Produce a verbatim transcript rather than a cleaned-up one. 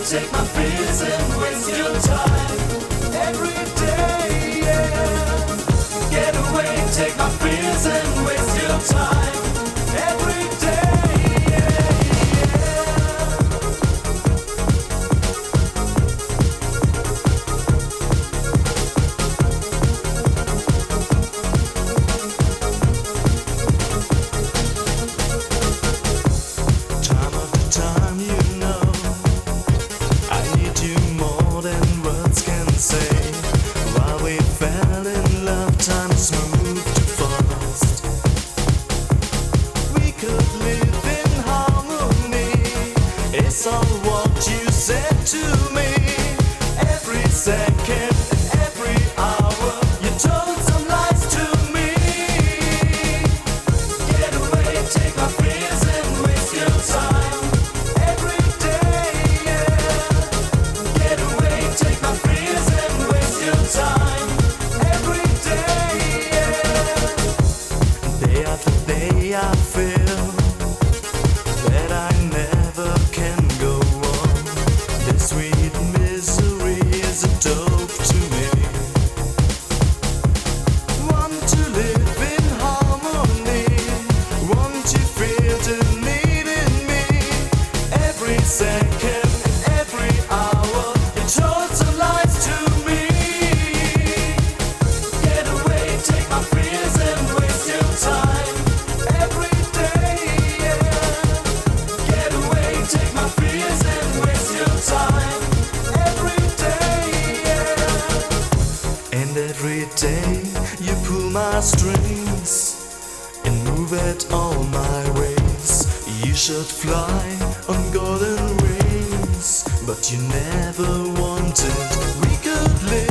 take my fears and waste your time. Every day, yeah. Get away, take my fears and waste your time. Every day, yeah, Time after time, you know, I need you more than words can say. While we fell in love, time has moved too fast. We could live in harmony. It's all what you said to me. Every second, every hour, you told some lies to me. get away, take my fears and waste your time. Every day, yeah. Get away, take my fears and waste your time. Every day, yeah. Day after day I feel that I never can go on. This sweet misery is a dope to me. Want to live in harmony. Want you feel the need in me. Every second, every hour, you told some lies to me. Get away, take my fears and waste your time. Every day, yeah. Get away, take my fears and waste your time. Every day, yeah. And every day you pull my strings and move at all my ways. You should fly on golden wings, but you never wanted. We could live